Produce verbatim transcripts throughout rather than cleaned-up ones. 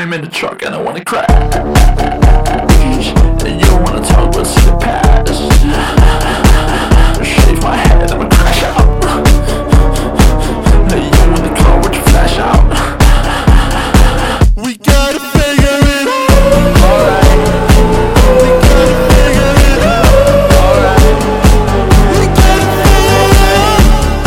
I'm in the truck and I wanna crash. And you don't wanna talk about see the past. Shave my head, I'ma crash out. Hey, you in the car with your flash out. We gotta figure it out. Alright. We gotta figure it out. Alright. We gotta figure it out.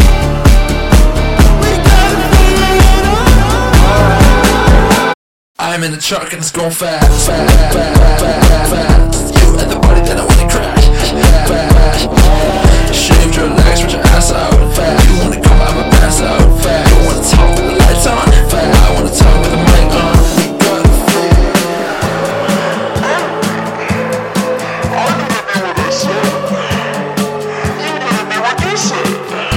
We gotta figure it out. Alright. I'm in the truck and it's going fast, fast, fast, fast, fast. You at the party, then I wanna crash, fast. Shaved your legs with your ass out, fast. You wanna come out, I'ma pass out, fast. You wanna talk with the lights on, fast. I wanna talk with the mic on. We gotta figure it out. I wanna be what I said. You wanna be what you said.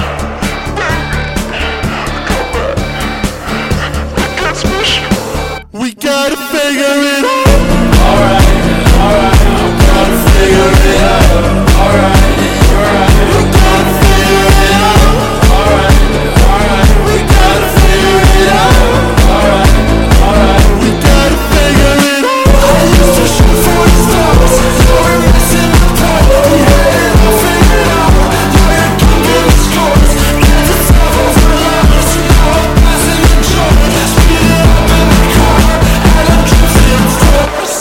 Come back. It gets special. We gotta figure it out. Alright, alright, I'm gonna figure it out. Alright, alright, we gotta figure it out. Alright, alright, we gotta figure it out. Alright, alright, we gotta figure it out. I used to shoot for the stars. Now we're missing the top. We had it all figured out. Now we're kicking the scores. Get the stuff over the lines. Now I'm passing the job. Speed it up in the car. And I'm drifting stars.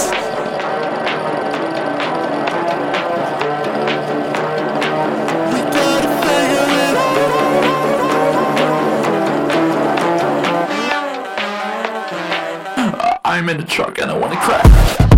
We gotta figure it out. I'm in the truck and I wanna crash.